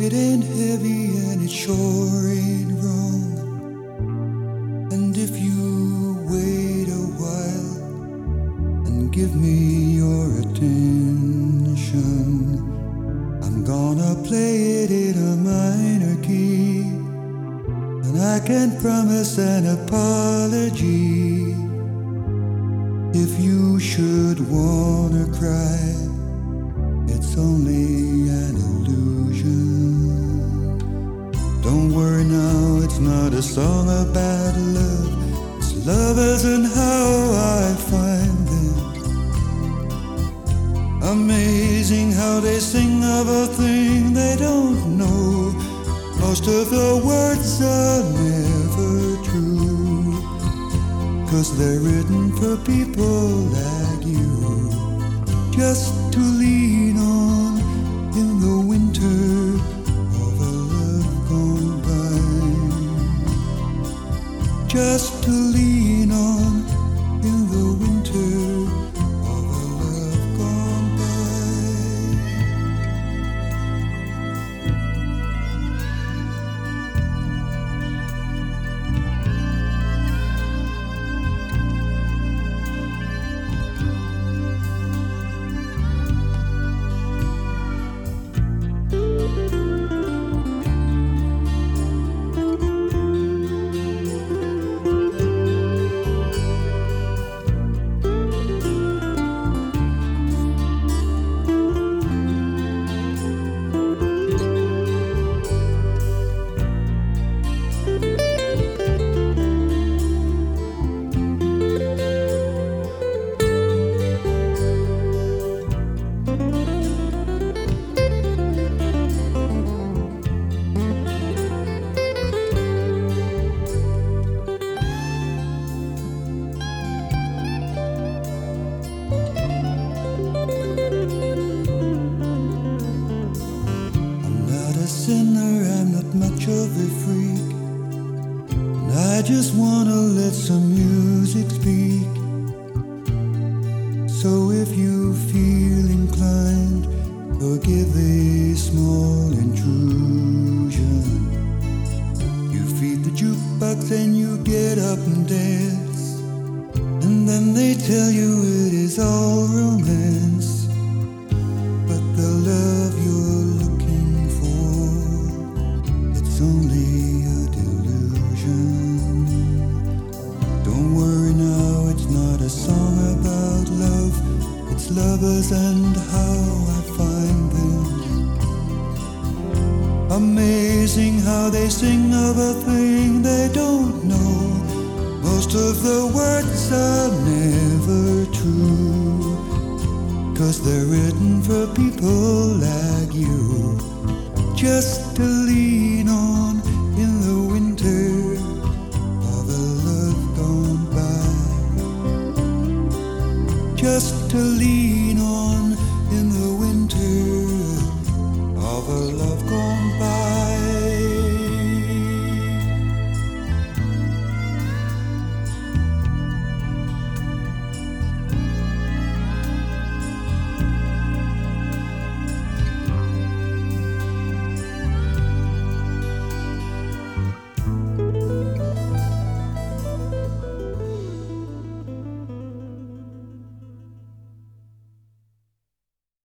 It ain't heavy and it sure ain't wrong. And if you wait a while and give me your attention, I'm gonna play it in a minor key, and I can't promise an apology. If you should wanna cry, it's only an illusion. Don't worry now, it's not a song about love. It's lovers and how I find them. Amazing how they sing of a thing they don't know. Most of the words are never true, 'cause they're written for people like you, just to lean on in the winter of a love gone by. Just to lean on in the winter of a love gone by. Sinner, I'm not much of a freak, and I just wanna let some music speak. So if you feel inclined, forgive a small intrusion. You feed the jukebox and you get up and dance, and then they tell you it is all romance. But the love you're looking for, it's only a delusion. Don't worry now, it's not a song about love. It's lovers and how I find them. Amazing how they sing of a thing they don't know. Most of the words are never true, 'cause they're written for people like you, just to lean on in the winter of a love gone by. Just to lean on